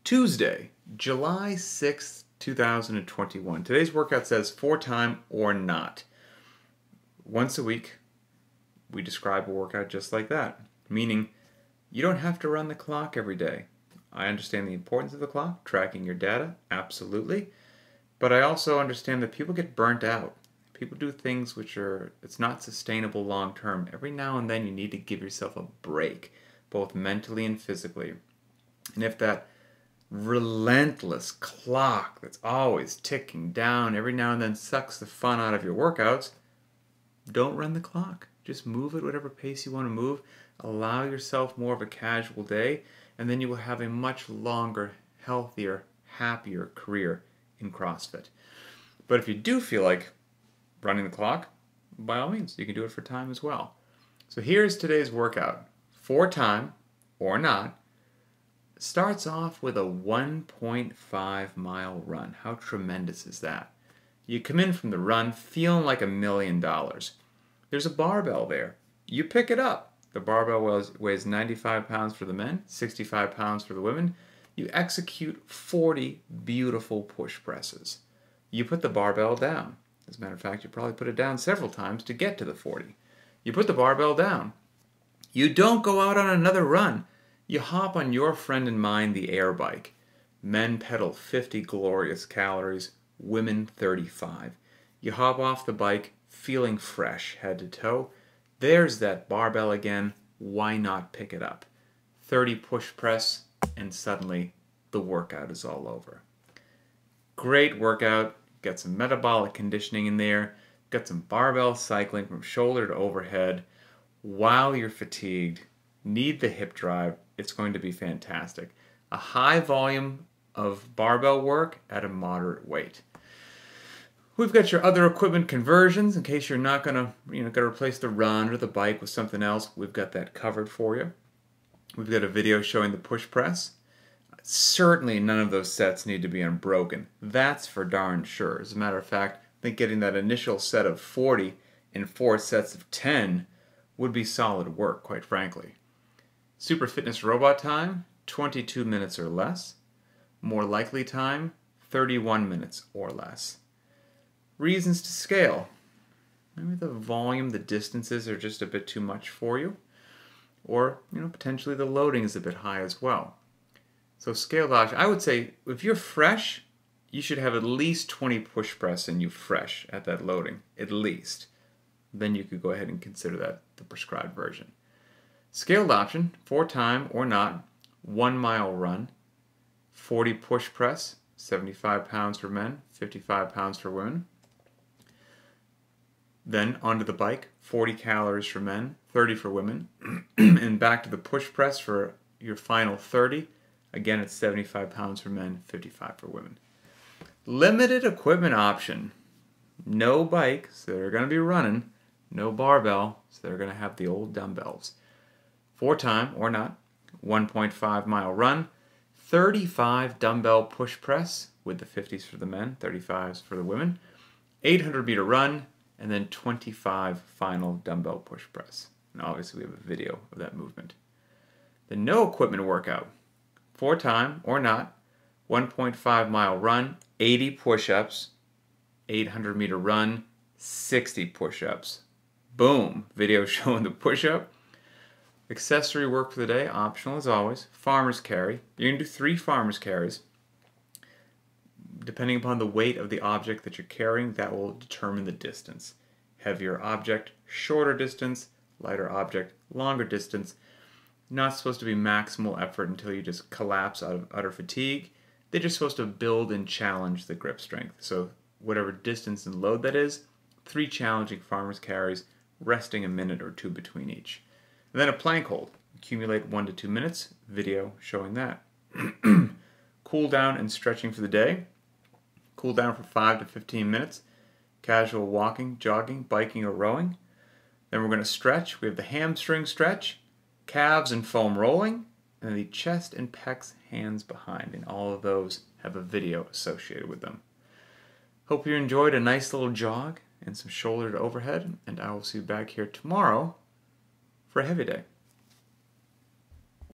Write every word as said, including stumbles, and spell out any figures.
Tuesday, July sixth, two thousand twenty-one. Today's workout says for time or not. Once a week, we describe a workout just like that, meaning you don't have to run the clock every day. I understand the importance of the clock, tracking your data, absolutely, but I also understand that people get burnt out. People do things which are, it's not sustainable long term. Every now and then you need to give yourself a break, both mentally and physically. And if that relentless clock that's always ticking down every now and then sucks the fun out of your workouts, don't run the clock. Just move at whatever pace you want to move. Allow yourself more of a casual day, and then you will have a much longer, healthier, happier career in CrossFit. But if you do feel like running the clock, by all means, you can do it for time as well. So here's today's workout. For time, or not, starts off with a one point five mile run. How tremendous is that? You come in from the run feeling like a million dollars. There's a barbell there. You pick it up. The barbell weighs, weighs ninety-five pounds for the men, sixty-five pounds for the women. You execute forty beautiful push presses. You put the barbell down. As a matter of fact, you probably put it down several times to get to the forty. You put the barbell down. You don't go out on another run. You hop on your friend and mine, the air bike. Men pedal fifty glorious calories, women thirty-five. You hop off the bike feeling fresh head to toe. There's that barbell again. Why not pick it up? thirty push press, and suddenly the workout is all over. Great workout. Got some metabolic conditioning in there. Got some barbell cycling from shoulder to overhead. While you're fatigued, need the hip drive, it's going to be fantastic. A high volume of barbell work at a moderate weight. We've got your other equipment conversions in case you're not going to, you know, got to replace the run or the bike with something else. We've got that covered for you. We've got a video showing the push press. Certainly none of those sets need to be unbroken. That's for darn sure. As a matter of fact, I think getting that initial set of forty in four sets of ten would be solid work, quite frankly. Super Fitness Robot time, twenty-two minutes or less. More likely time, thirty-one minutes or less. Reasons to scale. Maybe the volume, the distances are just a bit too much for you. Or, you know, potentially the loading is a bit high as well. So scaled option, I would say if you're fresh, you should have at least twenty push press in you fresh at that loading, at least. Then you could go ahead and consider that the prescribed version. Scaled option, for time or not, one mile run, forty push press, seventy-five pounds for men, fifty-five pounds for women. Then onto the bike, forty calories for men, thirty for women, and back to the push press for your final thirty. Again, it's seventy-five pounds for men, fifty-five for women. Limited equipment option. No bike, so they're going to be running. No barbell, so they're going to have the old dumbbells. For time or not, one point five mile run, thirty-five dumbbell push press with the fifties for the men, thirty-fives for the women, eight hundred meter run, and then twenty-five final dumbbell push press. And obviously we have a video of that movement. The no equipment workout. For time or not, one point five mile run, eighty push-ups, eight hundred meter run, sixty push-ups. Boom! Video showing the push-up. Accessory work for the day, optional as always. Farmer's carry. You're going to do three farmer's carries. Depending upon the weight of the object that you're carrying, that will determine the distance. Heavier object, shorter distance. Lighter object, longer distance. Not supposed to be maximal effort until you just collapse out of utter fatigue. They're just supposed to build and challenge the grip strength. So whatever distance and load that is, three challenging farmer's carries, resting a minute or two between each. And then a plank hold. Accumulate one to two minutes. Video showing that. Cool down and stretching for the day. Cool down for five to fifteen minutes. Casual walking, jogging, biking, or rowing. Then we're going to stretch. We have the hamstring stretch, calves and foam rolling, and the chest and pecs hands behind. And all of those have a video associated with them. Hope you enjoyed a nice little jog and some shoulder to overhead, and I will see you back here tomorrow for a heavy day.